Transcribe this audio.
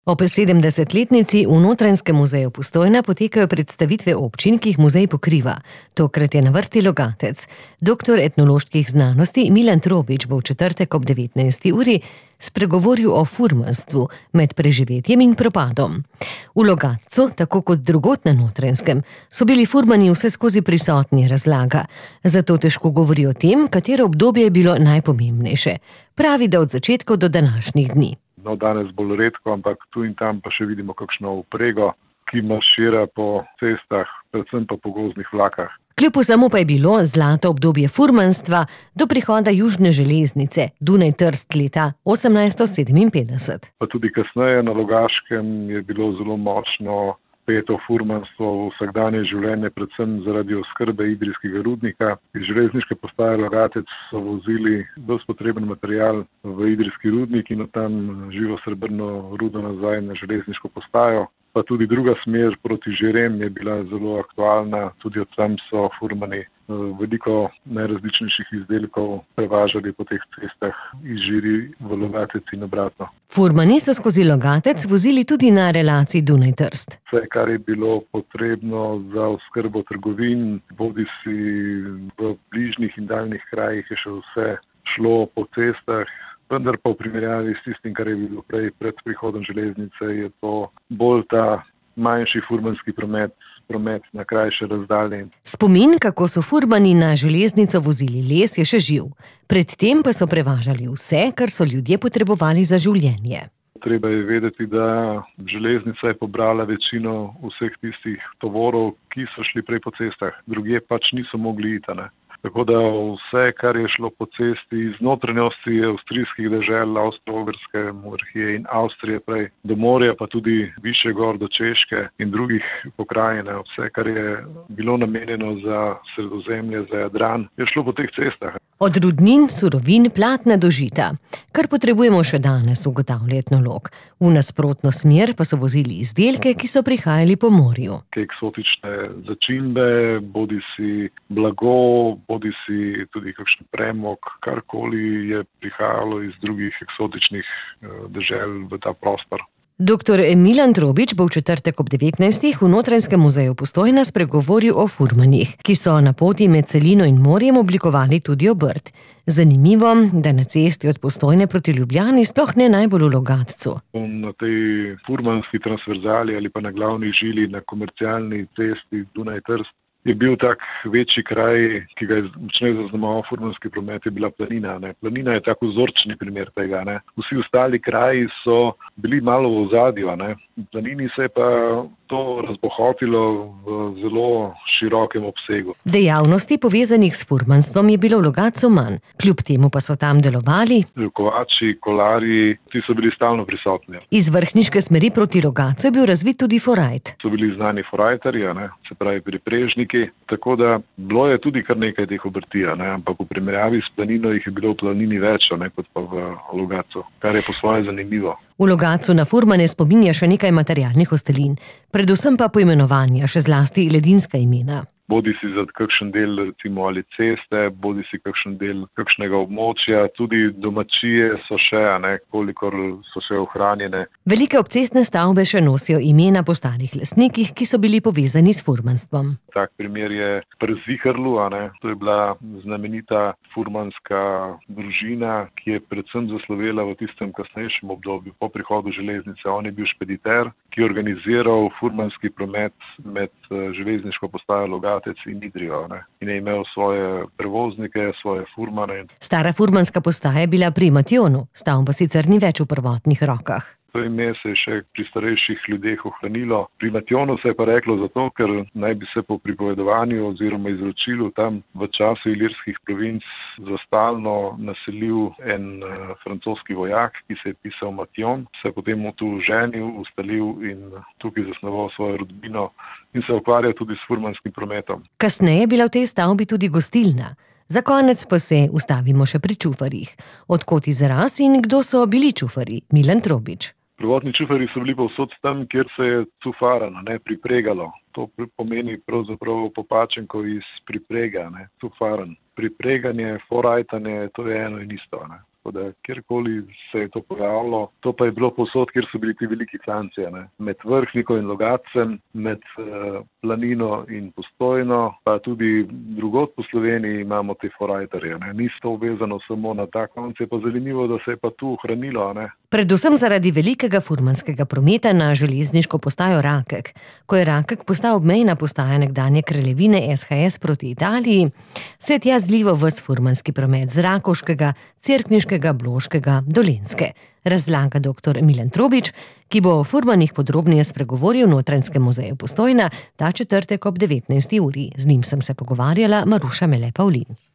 Ob 70-letnici v Notranjskem muzeju Postojna potekajo predstavitve občin, ki jih muzej pokriva. Tokrat je na vrsti Logatec. Doktor etnoloških znanosti Milan Trobič bo v četrtek ob 19. uri spregovoril o furmanstvu med preživetjem in propadom. V Logatcu, tako kot drugod na Notranjskem, so bili furmani vseskozi prisotni, razlaga. Zato težko govori o tem, katero obdobje je bilo najpomembnejše. Pravi, da od začetkov do današnjih dni. No, danes bolj redko, ampak tu in tam pa še vidimo kakšno vprego, ki maršira po cestah, predvsem pa po gozdnih vlakah. Kljub vsemu pa je bilo zlato obdobje furmanstva do prihoda južne železnice Dunaj-Trst leta 1857. Pa tudi kasneje na Logaškem je bilo zelo močno peto furmanstvo v vsakdanje življenje, predvsem zaradi oskrbe idrijskega rudnika. Iz železniške postaje Logatec so vozili ves potreben material v idrijski rudnik in od tam živo srebrno rudo nazaj na železniško postajo. Pa tudi druga smer proti Žirem je bila zelo aktualna, tudi od tam so furmani veliko najrazličnejših izdelkov prevažali po teh cestah iz Žiri v Logatec in obratno. Furmani so skozi Logatec vozili tudi na relaciji Dunaj-Trst. Vse, kar je bilo potrebno za oskrbo trgovin, bodisi v bližnjih in daljnih krajih, je še vse šlo po cestah. Vendar pa v primerjavi s tistim, kar je bilo prej pred prihodom železnice, je to bolj ta manjši furmanski promet na krajše razdalje. Spomin, kako so furmani na železnico vozili les, je še živ. Predtem pa so prevažali vse, kar so ljudje potrebovali za življenje. Treba je vedeti, da železnica je pobrala večino vseh tistih tovorov, ki so šli prej po cestah. Drugje pač niso mogli iti, ne. Tako da vse, kar je šlo po cesti iz notranjosti avstrijskih dežel, Avstro-Ogrske monarhije in Avstrije prej do morja, pa tudi višje gor do Češke in drugih pokrajin, vse, kar je bilo namenjeno za Sredozemlje, za Jadran, je šlo po teh cestah. Od rudnin, surovin, platna do žita. Kar potrebujemo še danes, ugotavlja etnolog. V nasprotno smer pa so vozili izdelke, ki so prihajali po morju. Eksotične začimbe, bodisi blago, bodisi tudi kakšen premog, karkoli je prihajalo iz drugih eksotičnih dežel v ta prostor. Doktor Milan Trobič bo v četrtek ob 19. v Notranjskem muzeju Postojna spregovoril o furmanih, ki so na poti med celino in morjem oblikovali tudi obrt. Zanimivo, da na cesti od Postojne proti Ljubljani sploh ne najbolj v Logatcu. Na tej furmanski transverzali ali pa na glavni žili na komercialni cesti Dunaj-Trst je bil tak večji kraj, ki ga je močneje zaznamoval furmanski promet, je bila Planina. Ne. Planina je tak vzorčni primer tega. Ne. Vsi ostali kraji so bili malo v ozadju. Ne. V Planini se je pa to razbohotilo v zelo širokem obsegu. Dejavnosti povezanih s furmanstvom je bilo v Logatcu manj. Kljub temu pa so tam delovali kovači, kolarji, ti so bili stalno prisotni. Iz vrhniške smeri proti Logatcu je bil razvit tudi forajt. So bili znani forajterji, se pravi priprežniki, tako da bilo je tudi kar nekaj teh obrti, ampak v primerjavi s Planino jih je bilo v Planini več, kot pa v Logatcu, kar je po svoje zanimivo. V Logatcu na furmane spominja še nekaj materialnih ostelin, predvsem pa poimenovanja, še zlasti ledinska imena. Bodisi za kakšen del recimo ali ceste, bodisi kakšen del kakšnega območja, tudi domačije so še, kolikor so še ohranjene. Velike obcestne stavbe še nosijo imena po starih lastnikih, ki so bili povezani s furmanstvom. Tak primer je pri Ziherlu, to je bila znamenita furmanska družina, ki je predvsem zaslovela v tistem kasnejšem obdobju po prihodu železnice. On je bil špediter, ki je organiziral furmanski promet med železniško postajo Logatec in Idrijo, in je imel svoje prevoznike, svoje furmane. Stara furmanska postaja je bila pri Matjonu, stavba sicer ni več v prvotnih rokah. To ime se je še pri starejših ljudeh ohranilo. Pri Matjonu se je pa reklo zato, ker naj bi se po pripovedovanju oziroma izročilu tam v času ilirskih provinc za stalno naselil en francoski vojak, ki se je pisal Matjon, se je potem tu ženil, ustalil in tukaj zasnoval svojo rodbino in se ukvarjal tudi s furmanskim prometom. Kasneje je bila v tej stavbi tudi gostilna. Za konec pa se ustavimo še pri čufarjih. Odkot izraz in kdo so bili čufarji? Milan Trobič. Prvotni čufarji so bili povsod tam, kjer se je cufarano, pripregalo. To pomeni pravzaprav popačenko iz priprega, cufaran. Pripreganje, forajtanje, to je eno in isto. tako da kjerkoli se je to pojavilo, to pa je bilo povsod, kjer so bili ti veliki klanci, med Vrhniko in Logatcem, med Planino in Postojno, pa tudi drugod po Sloveniji imamo te forajterje. Ni to vezano samo na ta konc, je pa zanimivo, da se je pa tu ohranilo. Predvsem zaradi velikega furmanskega prometa na železniško postajo Rakek. Ko je Rakek postal obmejna postaja nekdanje kraljevine SHS proti Italiji, se je tja zlival ves furmanski promet z Rakovškega, Cerkniškega, Bloškega, Dolenjske. Razlaga dr. Milan Trobič, ki bo o furmanih podrobneje spregovoril v Notranjskem muzeju Postojna ta četrtek ob 19. uri. Z njim sem se pogovarjala Maruša Mele Pavlin.